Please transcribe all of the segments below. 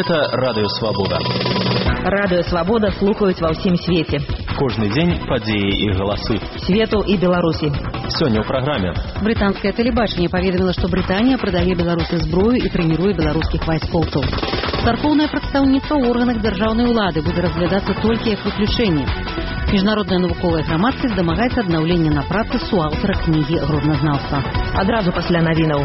Гэта Радыё Свабода. Радыё Свабода слухаюць ва ўсім свеце. Кожны дзень падзеі і галасы Свету і Беларусі. Сёння ў праграме. Брытанскае тэлебачанне паведаміла, што Брытанія прадае Беларусі зброю і трэніруе беларускіх вайскоўцаў. Царкоўнае прадстаўніцтва ў органах дзяржаўнай улады будзе разглядацца толькі як выключэнне. Міжнародная навуковая грамадскасць дамагаецца аднаўлення на працы суаўтара кнігі гродназнаўства. Адразу пасля навінаў.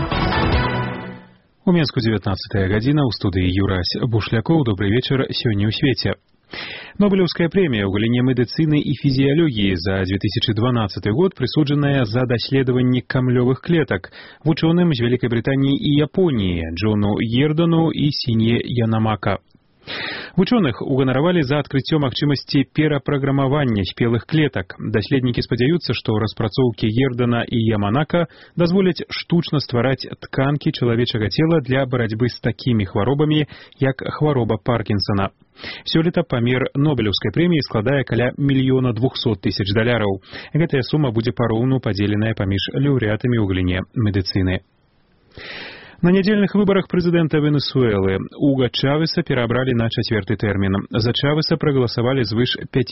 У Менску 19 гадзіна, у студыі Юрась Бушлякоў. Добрый вечар, сёння ў свеце. Нобелевская премия ў галіне медыцыны і фізіялогіі за 2012 год прысуджаная за даследаванне камлёвых клетак вучоным з Вялікай Брытаніі і Японіі Джону Ердану і Сінье Янамака. Вучоных уганаравалі за адкрыццё магчымасці перапраграмавання спелых клетак. Даследнікі спадзяюцца, што распрацоўкі Ердана і Яманака дазволяць штучна ствараць тканкі чалавечага цела для барацьбы з такімі хваробамі, як хвароба Паркінсона. Сёлета памер Нобелеўскай прэміі складае каля $1 200 000. Гэтая сума будзе пароўну падзеленая паміж лаўрэатамі ў галіне медыцыны. На нядзельных выбарах прэзідэнта Венесуэлы Уга Чавеса перабралі на 4-й тэрмін. За Чавеса прагаласавалі звыш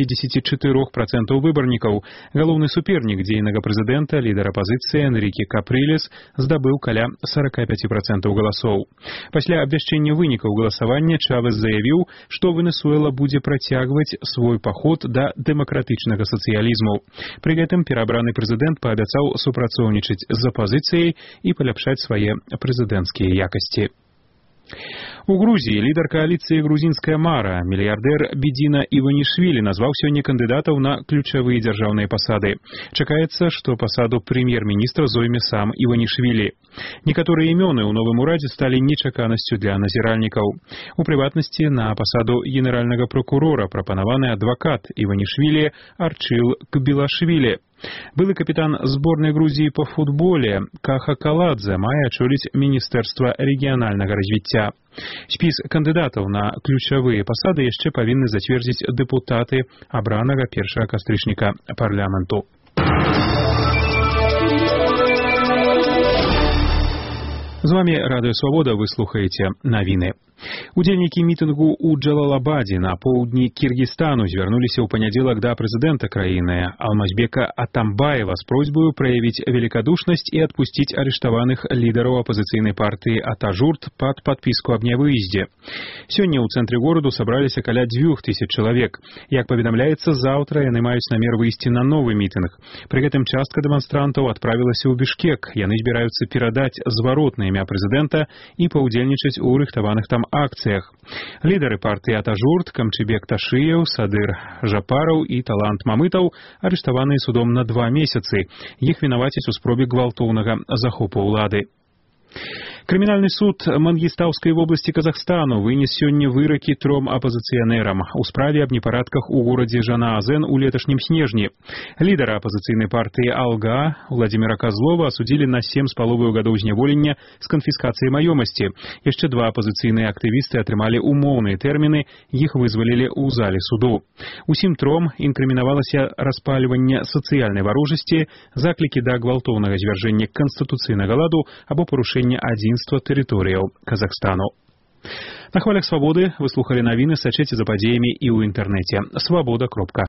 54% выбарнікаў. Галоўны супернік дзейнага прэзідэнта, лідар апазіцыі Энрике Каприлес, здабыў каля 45% галасоў. Пасля абвяшчэння вынікаў галасавання Чавес заявіў, што Венесуэла будзе працягваць свой паход да дэмакратычнага сацыялізму. Пры гэтым перабраны прэзідэнт паабяцаў супрацоўнічаць з апазіцыяй і паляпшаць свае прэзідэнцкія якасці. У Грузіі лідар кааліцыі «Грузінская мара» мільярдэр Бедзіна Іванішвілі назваў сёння кандыдатаў на ключавыя дзяржаўныя пасады. Чакаецца, што пасаду прэм'ер-міністра зойме сам Іванішвілі. Некаторыя імёны ў новым урадзе сталі нечаканасцю для назіральнікаў. У прыватнасці на пасаду генеральнага прокурора прапанаваны адвакат Іванішвілі Арчил Кбілашвілі. Былы капітан зборнай Грузіі па футболе Каха Каладзе мае ачоліць Міністэрства рэгіянальнага развіцця. Спіс кандыдатаў на ключавыя пасады яшчэ павінны зацвердзіць дэпутаты абранага 1 кастрычніка парламенту. З вами Радыё Свабода, вы слухаеце навіны. Удзельнікі мітынгу ў Джалалабадзе на поўдні Кіргізстану звярнуліся ў панядзелак да прэзідэнта краіны Алмазбека Атамбаева з просьбаю праявіць великодушнасць і адпусціць арыштаваных лідараў апазіцыйнай партыі Атажурт пад падпіску аб нявыездзе. Сёння ў цэнтры гораду сабраліся каля 2000 чалавек. Як паведамляецца, заўтра яны маюць намер выйсці на новы мітынг. Пры гэтым частка дэманстрантаў адправілася ў Бішкек. Яны збіраюцца перадаць зваротна імя прэзідэнта і паўдзельнічаць у рыхтаваных там акцыях. Лідары партыі Атажурт Камчыбек Ташыеў, Садыр Жапараў і Талант Мамытаў арыштаваныя судом на 2 месяцы. Іх вінавацяць у спробе гвалтоўнага захопу ўлады. Крымінальны суд Мангістаўскай вобласці Казахстану вынес сёння выракі 3 апазіцыянерам у справе аб непарадках у горадзе Жанаазен у леташнім снежні. Лідара апазіцыйнай партыі Алга Владимира Козлова асудзілі на 7,5 гадоў зняволення з канфіскацыяй маёмасці. Яшчэ 2 апазіцыйныя актывісты атрымалі умоўныя тэрміны, іх вызвалілі ў зале суду. Усім 3 інкрымінавалася распальванне сацыяльнай варожасці, заклікі да гвалтоўнага звяржэння канстытуцыйнага ладу або парушэння адзінства тэрыторыяў Казахстану. На хвалях Свабоды вы слухалі навіны, сачыце за падзеямі і ў інтэрнэце. Свабода.